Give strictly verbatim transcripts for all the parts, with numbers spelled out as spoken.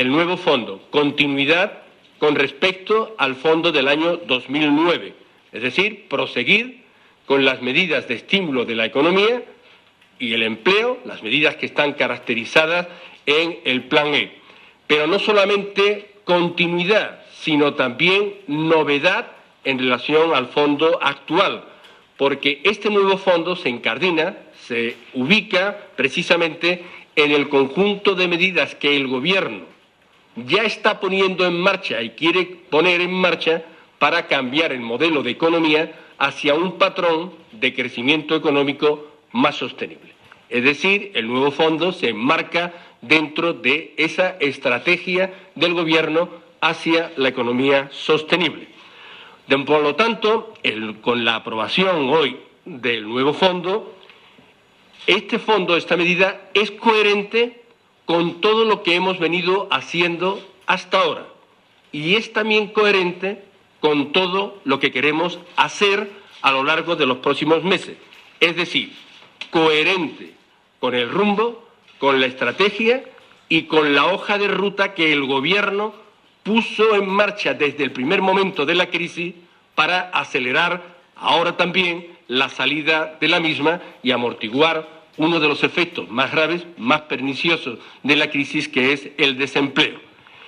el nuevo fondo, continuidad con respecto al fondo del año dos mil nueve, es decir, proseguir con las medidas de estímulo de la economía y el empleo, las medidas que están caracterizadas en el Plan E. Pero no solamente continuidad, sino también novedad en relación al fondo actual, porque este nuevo fondo se incardina, se ubica precisamente en el conjunto de medidas que el Gobierno ya está poniendo en marcha y quiere poner en marcha para cambiar el modelo de economía hacia un patrón de crecimiento económico más sostenible. Es decir, el nuevo fondo se enmarca dentro de esa estrategia del Gobierno hacia la economía sostenible. Por lo tanto, el, con la aprobación hoy del nuevo fondo, este fondo, esta medida, es coherente con todo lo que hemos venido haciendo hasta ahora y es también coherente con todo lo que queremos hacer a lo largo de los próximos meses. Es decir, coherente con el rumbo, con la estrategia y con la hoja de ruta que el Gobierno puso en marcha desde el primer momento de la crisis para acelerar ahora también la salida de la misma y amortiguar uno de los efectos más graves, más perniciosos de la crisis, que es el desempleo.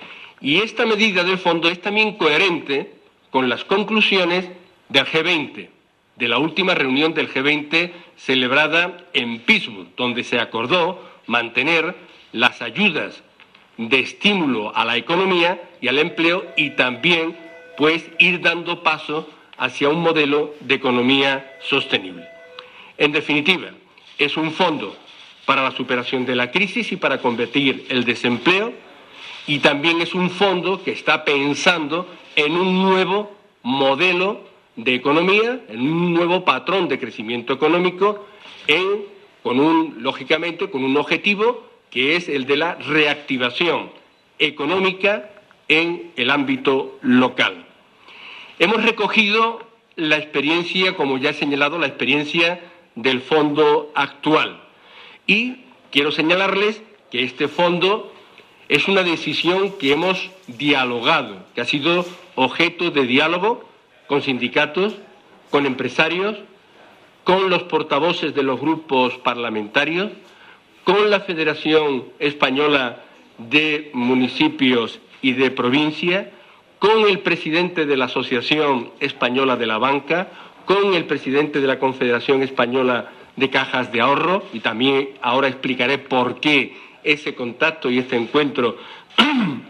Y esta medida del fondo es también coherente con las conclusiones del G veinte, de la última reunión del G veinte celebrada en Pittsburgh, donde se acordó mantener las ayudas de estímulo a la economía y al empleo y también pues ir dando paso hacia un modelo de economía sostenible. En definitiva, es un fondo para la superación de la crisis y para combatir el desempleo, y también es un fondo que está pensando en un nuevo modelo de economía, en un nuevo patrón de crecimiento económico, en, con un, lógicamente, con un objetivo que es el de la reactivación económica en el ámbito local. Hemos recogido la experiencia, como ya he señalado, la experiencia del fondo actual. Y quiero señalarles que este fondo es una decisión que hemos dialogado, que ha sido objeto de diálogo con sindicatos, con empresarios, con los portavoces de los grupos parlamentarios, con la Federación Española de Municipios y de Provincia, con el presidente de la Asociación Española de la Banca, con el presidente de la Confederación Española de Cajas de Ahorro, y también ahora explicaré por qué ese contacto y este encuentro